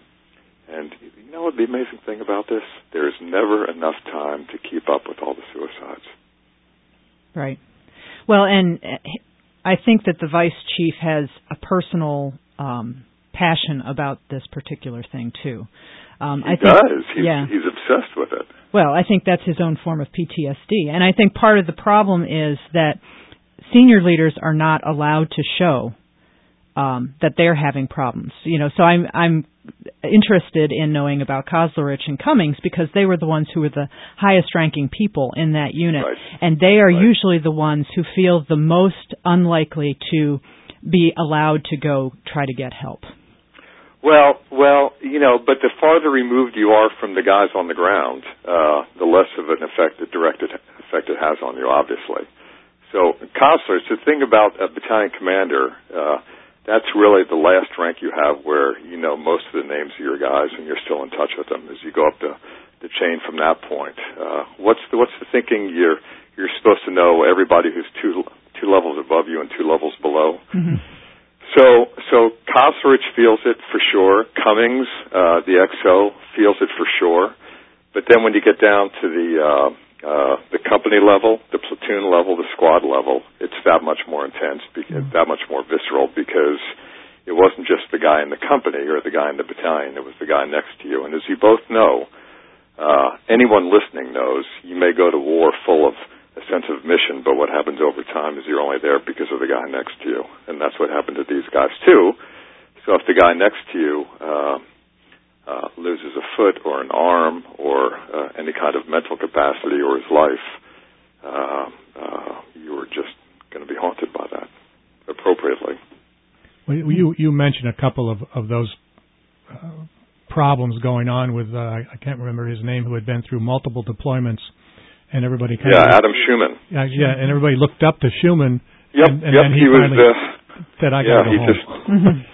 you know what the amazing thing about this? There's never enough time to keep up with all the suicides. Right. Well, and I think that the Vice Chief has a personal passion about this particular thing, too. He does. He's obsessed with it. Well, I think that's his own form of PTSD. And I think part of the problem is that senior leaders are not allowed to show that they're having problems. So I'm interested in knowing about Koslerich and Cummings because they were the ones who were the highest-ranking people in that unit. Right. And they are usually the ones who feel the most unlikely to be allowed to go try to get help. Well, but the farther removed you are from the guys on the ground, the less of an effect it has on you, obviously. So Koslerich, the thing about a battalion commander, that's really the last rank you have where you know most of the names of your guys and you're still in touch with them as you go up the chain from that point. What's the thinking? You're supposed to know everybody who's two levels above you and 2 levels below. Mm-hmm. So Koslerich feels it for sure. Cummings, the XO, feels it for sure. But then when you get down to the company level, the platoon level, the squad level, it's that much more intense, that much more visceral, because it wasn't just the guy in the company or the guy in the battalion, it was the guy next to you. And as you both know, anyone listening knows, you may go to war full of a sense of mission, but what happens over time is you're only there because of the guy next to you. And that's what happened to these guys, too. So if the guy next to you loses a foot or an arm or any kind of mental capacity or his life, you were just going to be haunted by that appropriately. Well, you mentioned a couple of those problems going on with, I can't remember his name, who had been through multiple deployments, and everybody kind of... Adam Schumann. Yeah, and everybody looked up to Schumann. Yep, and then he finally said, I got to go home.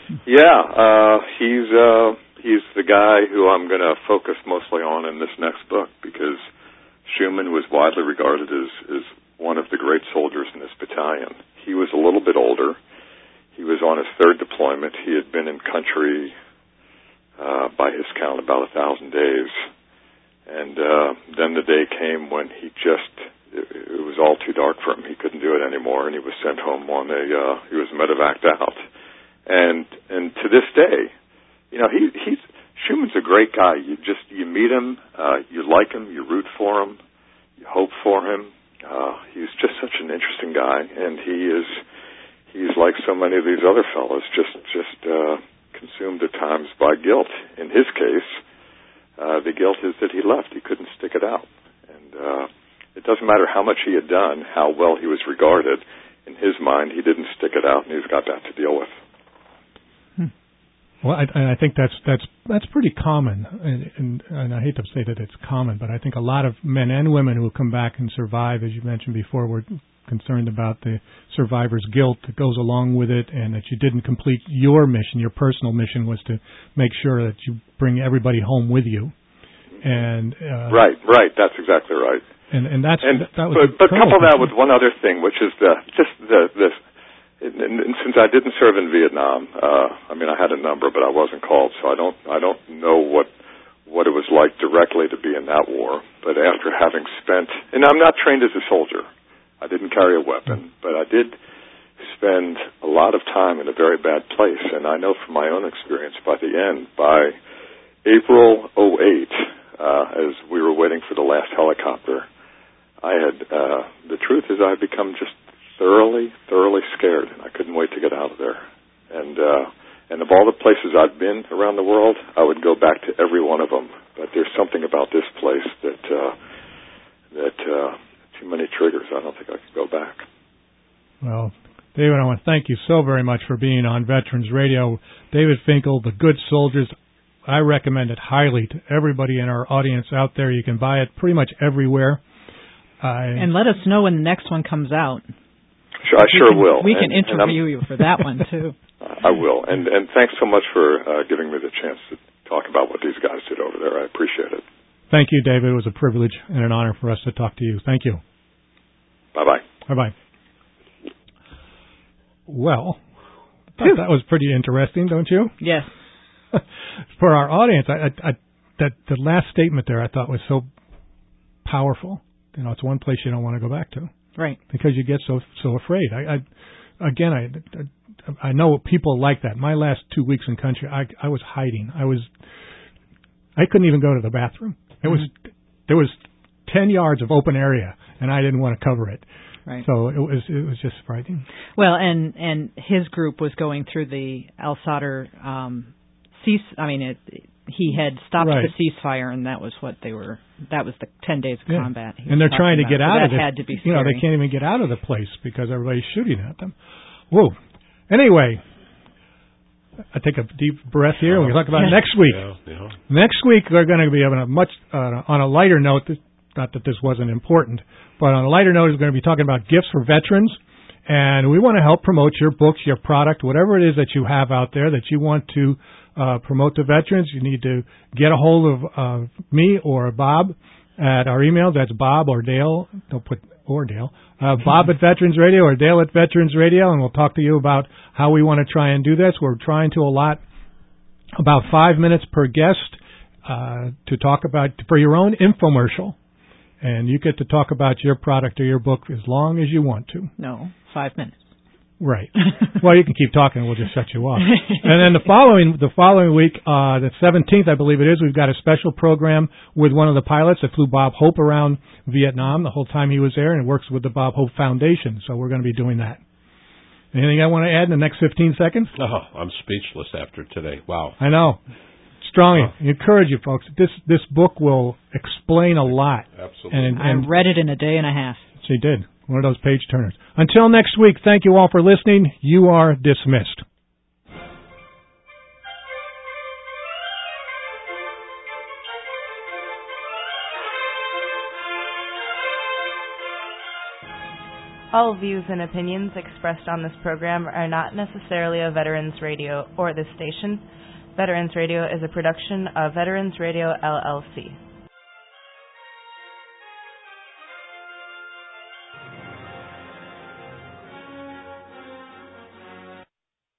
He's the guy who I'm going to focus mostly on in this next book, because Schumann was widely regarded as one of the great soldiers in this battalion. He was a little bit older. He was on his 3rd deployment. He had been in country, by his count, about 1,000 days. And then the day came when it was all too dark for him. He couldn't do it anymore, and he was sent home he was medevaced out. And to this day, Schumann's a great guy. You meet him, you like him, you root for him, you hope for him. He's just such an interesting guy, and he's like so many of these other fellows, just consumed at times by guilt. In his case, the guilt is that he left. He couldn't stick it out. And it doesn't matter how much he had done, how well he was regarded. In his mind, he didn't stick it out, and he's got that to deal with. Well, I think that's pretty common, and I hate to say that it's common, but I think a lot of men and women who come back and survive, as you mentioned before, were concerned about the survivor's guilt that goes along with it, and that you didn't complete your mission. Your personal mission was to make sure that you bring everybody home with you. And right, that's exactly right. But couple that with one other thing, which is the and since I didn't serve in Vietnam, I mean, I had a number, but I wasn't called, so I don't know what it was like directly to be in that war. But after having spent, and I'm not trained as a soldier, I didn't carry a weapon, but I did spend a lot of time in a very bad place, and I know from my own experience by the end, by April 2008, as we were waiting for the last helicopter, I had, the truth is I had become just thoroughly scared, and I couldn't wait to get out of there. And of all the places I've been around the world, I would go back to every one of them. But there's something about this place that too many triggers. I don't think I could go back. Well, David, I want to thank you so very much for being on Veterans Radio. David Finkel, The Good Soldiers. I recommend it highly to everybody in our audience out there. You can buy it pretty much everywhere. And let us know when the next one comes out. Sure, I sure will. We can interview you for that one, too. I will. And thanks so much for giving me the chance to talk about what these guys did over there. I appreciate it. Thank you, David. It was a privilege and an honor for us to talk to you. Thank you. Bye-bye. Bye-bye. Well, I thought that was pretty interesting, don't you? Yes. For our audience, that the last statement there I thought was so powerful. You know, it's one place you don't want to go back to. Right. Because you get so afraid. I know people like that. My last 2 weeks in country, I was hiding. I couldn't even go to the bathroom. There was 10 yards of open area, and I didn't want to cover it. Right. So it was just frightening. Well, and his group was going through the Al Sadr he had stopped the ceasefire, and that was what they were. That was the 10 days of combat. And they're trying to get out of it. That had to be scary. You know, they can't even get out of the place because everybody's shooting at them. Whoa. Anyway, I take a deep breath here, and we can talk about next week. Yeah. Next week, we're going to be having a much on a lighter note. Not that this wasn't important, but on a lighter note, we're going to be talking about gifts for veterans. And we want to help promote your books, your product, whatever it is that you have out there that you want to promote to veterans. You need to get a hold of me or Bob at our email. That's Bob or Dale. Don't put or Dale. Bob at Veterans Radio or Dale at Veterans Radio, and we'll talk to you about how we want to try and do this. We're trying to allot about 5 minutes per guest to talk about for your own infomercial. And you get to talk about your product or your book as long as you want to. No, 5 minutes. Right. Well, you can keep talking. We'll just shut you off. And then the following week, the 17th, I believe it is, we've got a special program with one of the pilots that flew Bob Hope around Vietnam the whole time he was there, and works with the Bob Hope Foundation. So we're going to be doing that. Anything I want to add in the next 15 seconds? Oh, I'm speechless after today. Wow. I know. Strongly encourage you, folks. This book will explain a lot. Absolutely. And I read it in a day and a half. She did. One of those page turners. Until next week, thank you all for listening. You are dismissed. All views and opinions expressed on this program are not necessarily of Veterans Radio or this station. Veterans Radio is a production of Veterans Radio, LLC.